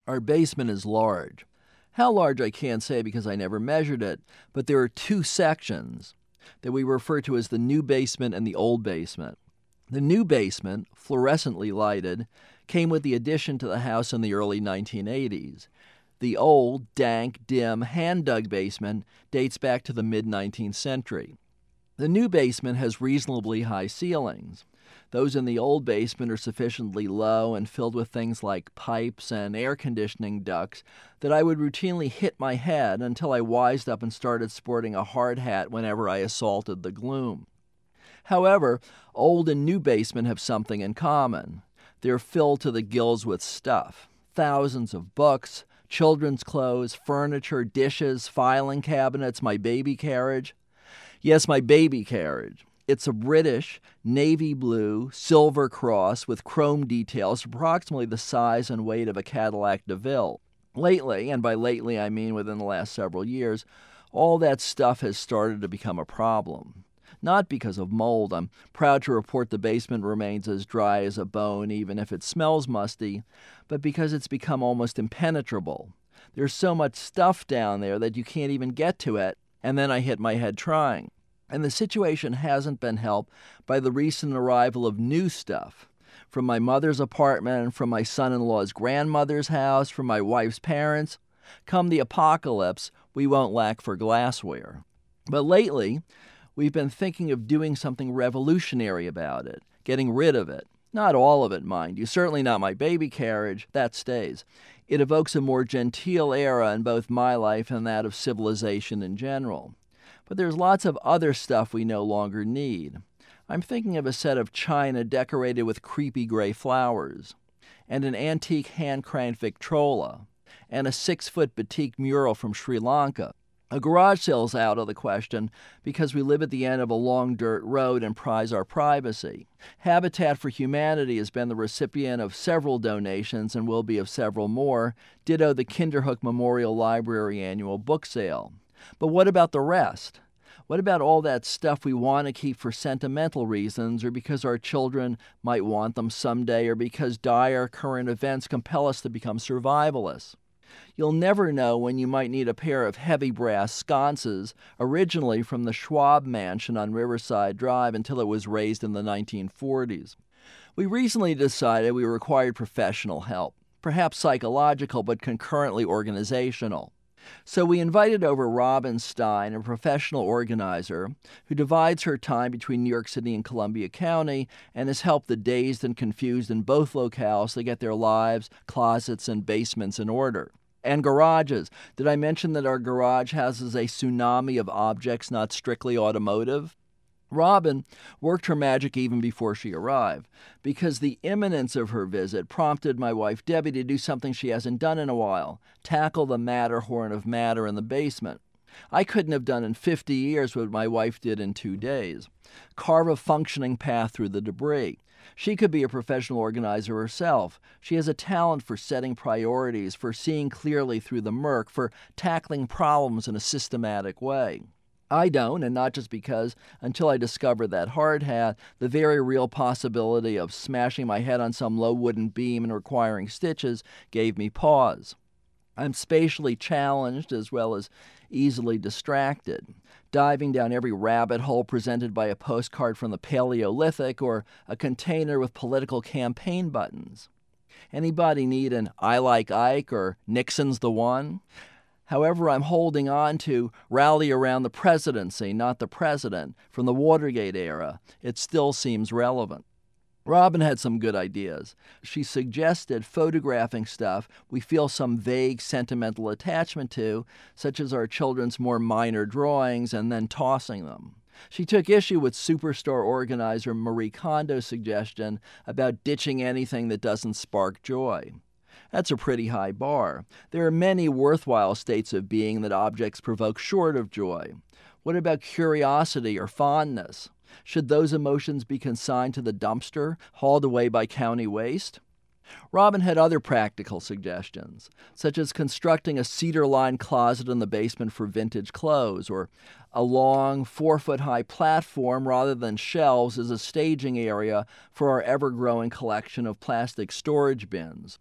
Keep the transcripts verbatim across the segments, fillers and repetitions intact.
Our basement is large. How large I can't say because I never measured it, but there are two sections that we refer to as the new basement and the old basement. The new basement, fluorescently lighted, came with the addition to the house in the early nineteen eighties. The old, dank, dim, hand-dug basement dates back to the mid-nineteenth century. The new basement has reasonably high ceilings. Those in the old basement are sufficiently low and filled with things like pipes and air conditioning ducts that I would routinely hit my head until I wised up and started sporting a hard hat whenever I assaulted the gloom. However, old and new basement have something in common. They're filled to the gills with stuff. Thousands of books, children's clothes, furniture, dishes, filing cabinets, my baby carriage. Yes, my baby carriage. It's a British, navy blue, silver cross with chrome details approximately the size and weight of a Cadillac DeVille. Lately, and by lately I mean within the last several years, all that stuff has started to become a problem. Not because of mold. I'm proud to report the basement remains as dry as a bone even if it smells musty, but because it's become almost impenetrable. There's so much stuff down there that you can't even get to it, and then I hit my head trying. And the situation hasn't been helped by the recent arrival of new stuff. From my mother's apartment, from my son-in-law's grandmother's house, from my wife's parents. Come the apocalypse, we won't lack for glassware. But lately, we've been thinking of doing something revolutionary about it, getting rid of it. Not all of it, mind you. Certainly not my baby carriage. That stays. It evokes a more genteel era in both my life and that of civilization in general. But there's lots of other stuff we no longer need. I'm thinking of a set of china decorated with creepy gray flowers, and an antique hand-cranked Victrola, and a six-foot batik mural from Sri Lanka. A garage sale's out of the question because we live at the end of a long dirt road and prize our privacy. Habitat for Humanity has been the recipient of several donations and will be of several more, ditto the Kinderhook Memorial Library annual book sale. But what about the rest? What about all that stuff we want to keep for sentimental reasons or because our children might want them someday or because dire current events compel us to become survivalists? You'll never know when you might need a pair of heavy brass sconces, originally from the Schwab Mansion on Riverside Drive until it was raised in the nineteen forties. We recently decided we required professional help, perhaps psychological but concurrently organizational. So we invited over Robin Stein, a professional organizer who divides her time between New York City and Columbia County and has helped the dazed and confused in both locales to get their lives, closets, and basements in order. And garages. Did I mention that our garage houses a tsunami of objects not strictly automotive? Robin worked her magic even before she arrived, because the imminence of her visit prompted my wife Debbie to do something she hasn't done in a while, tackle the Matterhorn of matter in the basement. I couldn't have done in fifty years what my wife did in two days. Carve a functioning path through the debris. She could be a professional organizer herself. She has a talent for setting priorities, for seeing clearly through the murk, for tackling problems in a systematic way. I don't, and not just because, until I discovered that hard hat, the very real possibility of smashing my head on some low wooden beam and requiring stitches gave me pause. I'm spatially challenged as well as easily distracted, diving down every rabbit hole presented by a postcard from the Paleolithic or a container with political campaign buttons. Anybody need an I Like Ike or Nixon's the One? However, I'm holding on to rally around the presidency, not the president, from the Watergate era. It still seems relevant. Robin had some good ideas. She suggested photographing stuff we feel some vague sentimental attachment to, such as our children's more minor drawings, and then tossing them. She took issue with superstar organizer Marie Kondo's suggestion about ditching anything that doesn't spark joy. That's a pretty high bar. There are many worthwhile states of being that objects provoke short of joy. What about curiosity or fondness? Should those emotions be consigned to the dumpster, hauled away by county waste? Robin had other practical suggestions, such as constructing a cedar-lined closet in the basement for vintage clothes, or a long, four-foot-high platform rather than shelves as a staging area for our ever-growing collection of plastic storage bins.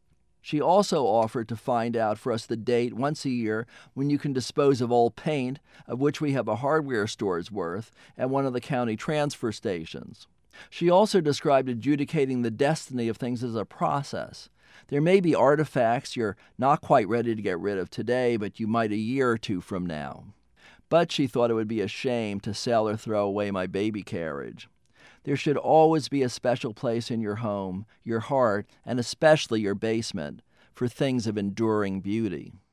She also offered to find out for us the date once a year when you can dispose of old paint, of which we have a hardware store's worth, at one of the county transfer stations. She also described adjudicating the destiny of things as a process. There may be artifacts you're not quite ready to get rid of today, but you might a year or two from now. But she thought it would be a shame to sell or throw away my baby carriage. There should always be a special place in your home, your heart, and especially your basement, for things of enduring beauty.